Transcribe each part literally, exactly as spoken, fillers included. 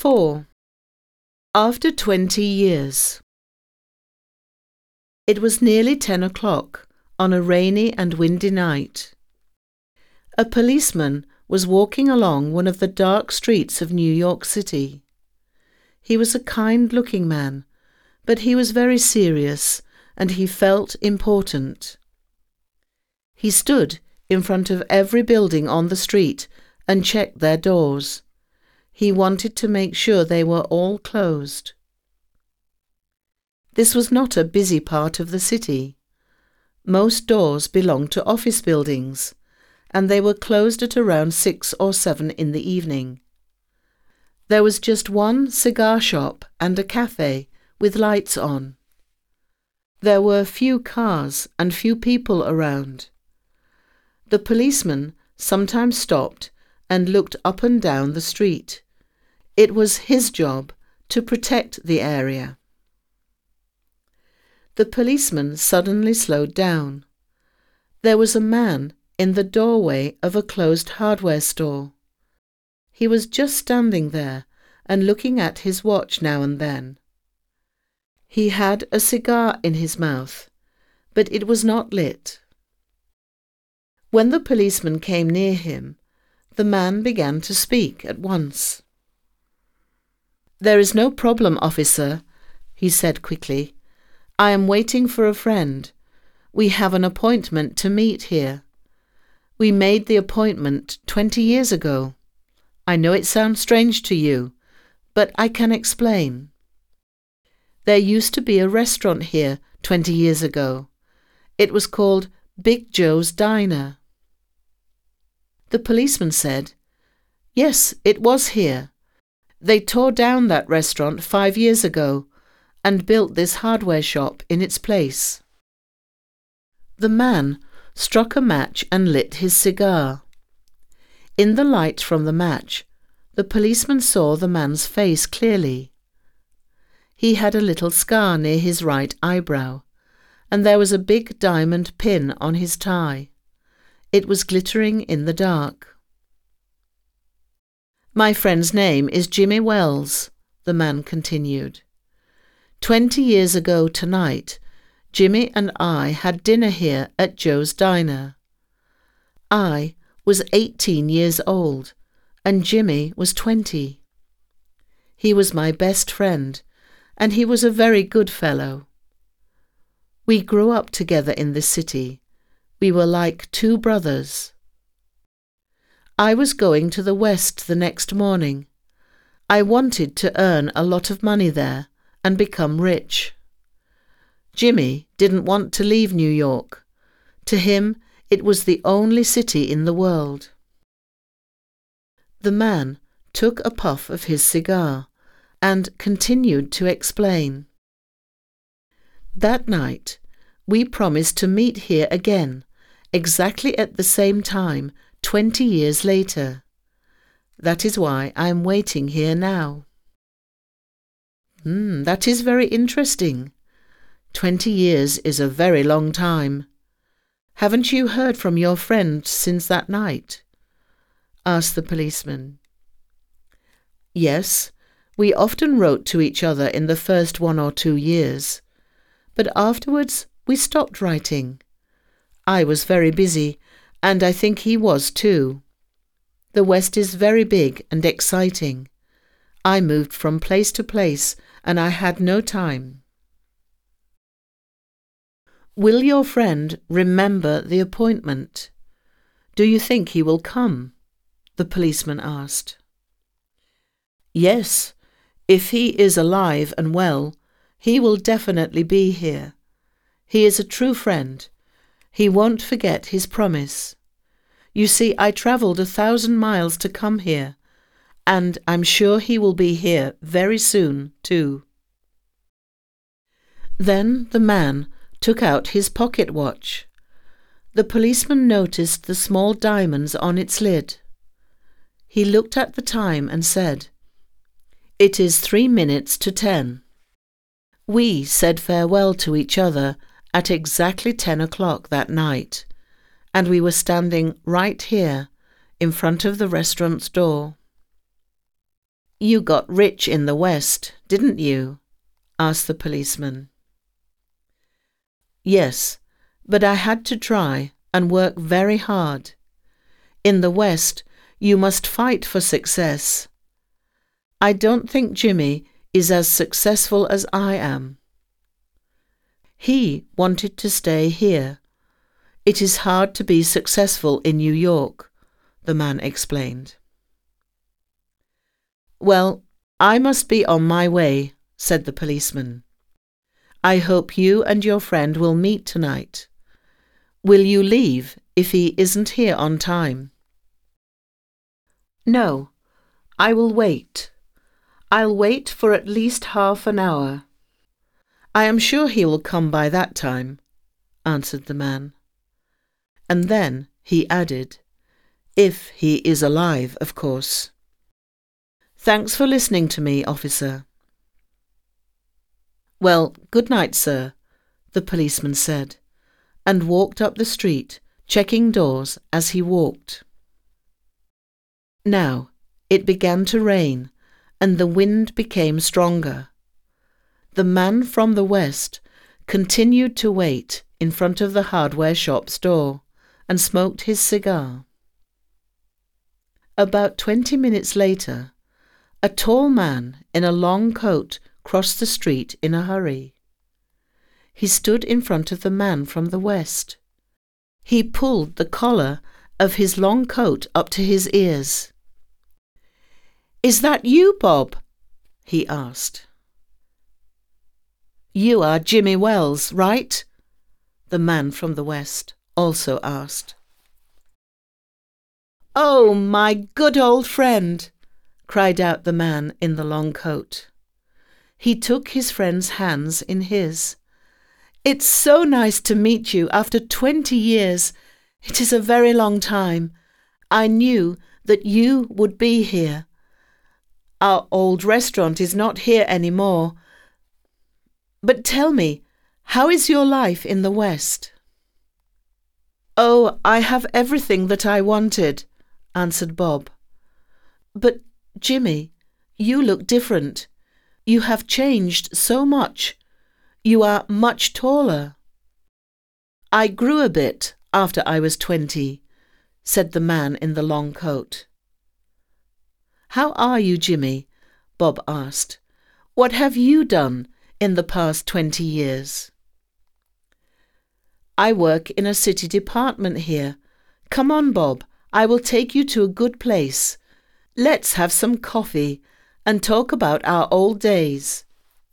four. After twenty years. It was nearly ten o'clock on a rainy and windy night. A policeman was walking along one of the dark streets of New York City. He was a kind-looking man, but he was very serious and he felt important. He stood in front of every building on the street and checked their doors. He wanted to make sure they were all closed. This was not a busy part of the city. Most doors belonged to office buildings, and they were closed at around six or seven in the evening. There was just one cigar shop and a cafe with lights on. There were few cars and few people around. The policeman sometimes stopped and looked up and down the street. It was his job to protect the area. The policeman suddenly slowed down. There was a man in the doorway of a closed hardware store. He was just standing there and looking at his watch now and then. He had a cigar in his mouth, but it was not lit. When the policeman came near him, the man began to speak at once. "There is no problem, officer," he said quickly. "I am waiting for a friend. We have an appointment to meet here. We made the appointment twenty years ago. I know it sounds strange to you, but I can explain. There used to be a restaurant here twenty years ago. It was called Big Joe's Diner." The policeman said, "Yes, it was here. They tore down that restaurant five years ago and built this hardware shop in its place." The man struck a match and lit his cigar. In the light from the match, the policeman saw the man's face clearly. He had a little scar near his right eyebrow, and there was a big diamond pin on his tie. It was glittering in the dark. "My friend's name is Jimmy Wells," the man continued. Twenty years ago tonight, Jimmy and I had dinner here at Joe's Diner. I was eighteen years old, and Jimmy was twenty. He was my best friend, and he was a very good fellow. We grew up together in this city. We were like two brothers. I was going to the West the next morning. I wanted to earn a lot of money there and become rich. Jimmy didn't want to leave New York. To him, it was the only city in the world. The man took a puff of his cigar and continued to explain. "That night, we promised to meet here again, exactly at the same time, twenty years later. That is why I am waiting here now." Hmm, that is very interesting. Twenty years is a very long time. Haven't you heard from your friend since that night?" asked the policeman. "Yes, we often wrote to each other in the first one or two years, but afterwards we stopped writing. I was very busy, and I think he was too. The West is very big and exciting. I moved from place to place, and I had no time." "Will your friend remember the appointment? Do you think he will come?" the policeman asked. "Yes, if he is alive and well, he will definitely be here. He is a true friend. He won't forget his promise. You see, I travelled a thousand miles to come here, and I'm sure he will be here very soon, too." Then the man took out his pocket watch. The policeman noticed the small diamonds on its lid. He looked at the time and said, "It is three minutes to ten." We said farewell to each other at exactly ten o'clock that night, and we were standing right here in front of the restaurant's door. You got rich in the West, didn't you? Asked the policeman. Yes, but I had to try and work very hard. In the West, you must fight for success. I don't think Jimmy is as successful as I am. He wanted to stay here. It is hard to be successful in New York, the man explained. Well, I must be on my way, said the policeman. I hope you and your friend will meet tonight. Will you leave if he isn't here on time? No, I will wait. I'll wait for at least half an hour. I am sure he will come by that time, answered the man. And then he added, if he is alive, of course. Thanks for listening to me, officer. Well, good night, sir, the policeman said, and walked up the street, checking doors as he walked. Now, it began to rain, and the wind became stronger. The man from the West continued to wait in front of the hardware shop's door and smoked his cigar. About twenty minutes later, a tall man in a long coat crossed the street in a hurry. He stood in front of the man from the West. He pulled the collar of his long coat up to his ears. "Is that you, Bob?" he asked. "You are Jimmy Wells, right?" the man from the West also asked. "Oh, my good old friend!" cried out the man in the long coat. He took his friend's hands in his. "It's so nice to meet you after twenty years. It is a very long time. I knew that you would be here. Our old restaurant is not here anymore. But tell me, how is your life in the West?" "Oh, I have everything that I wanted," answered Bob. "But, Jimmy, you look different. You have changed so much. You are much taller." "I grew a bit after I was twenty," said the man in the long coat. "How are you, Jimmy?" Bob asked. "What have you done in the past twenty years?" "I work in a city department here. Come on, Bob, I will take you to a good place. Let's have some coffee and talk about our old days."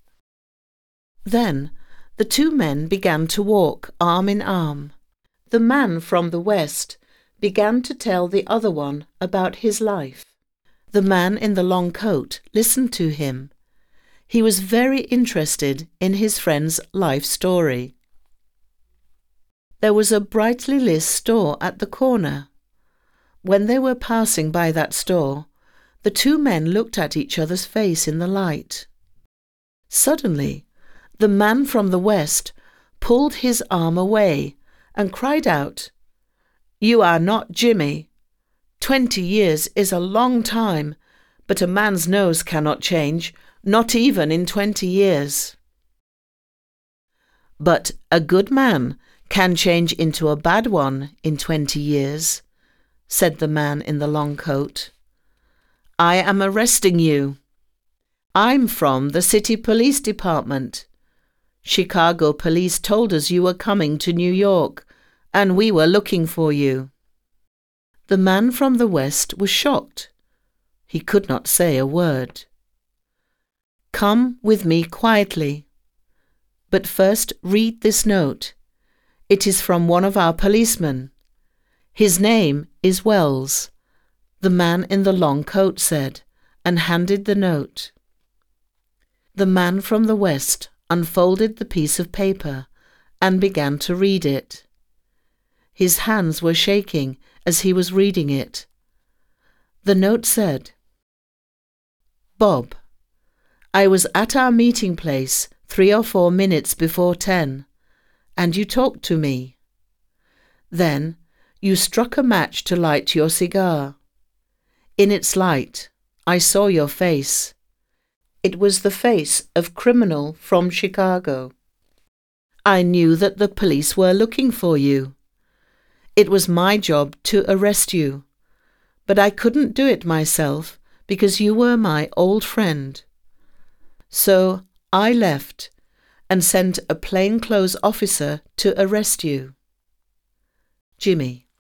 Then the two men began to walk arm in arm. The man from the West began to tell the other one about his life. The man in the long coat listened to him. He was very interested in his friend's life story. There was a brightly lit store at the corner. When they were passing by that store, the two men looked at each other's face in the light. Suddenly, the man from the West pulled his arm away and cried out, "You are not Jimmy. Twenty years is a long time, but a man's nose cannot change, not even in twenty years." "But a good man can change into a bad one in twenty years, said the man in the long coat. "I am arresting you. I'm from the city police department. Chicago police told us you were coming to New York, and we were looking for you." The man from the West was shocked. He could not say a word. "Come with me quietly. But first read this note. It is from one of our policemen. His name is Wells," the man in the long coat said, and handed the note. The man from the West unfolded the piece of paper and began to read it. His hands were shaking as he was reading it. The note said, "Bob, I was at our meeting place three or four minutes before ten, and you talked to me. Then you struck a match to light your cigar. In its light, I saw your face. It was the face of criminal from Chicago. I knew that the police were looking for you. It was my job to arrest you, but I couldn't do it myself because you were my old friend. So I left and sent a plainclothes officer to arrest you. Jimmy.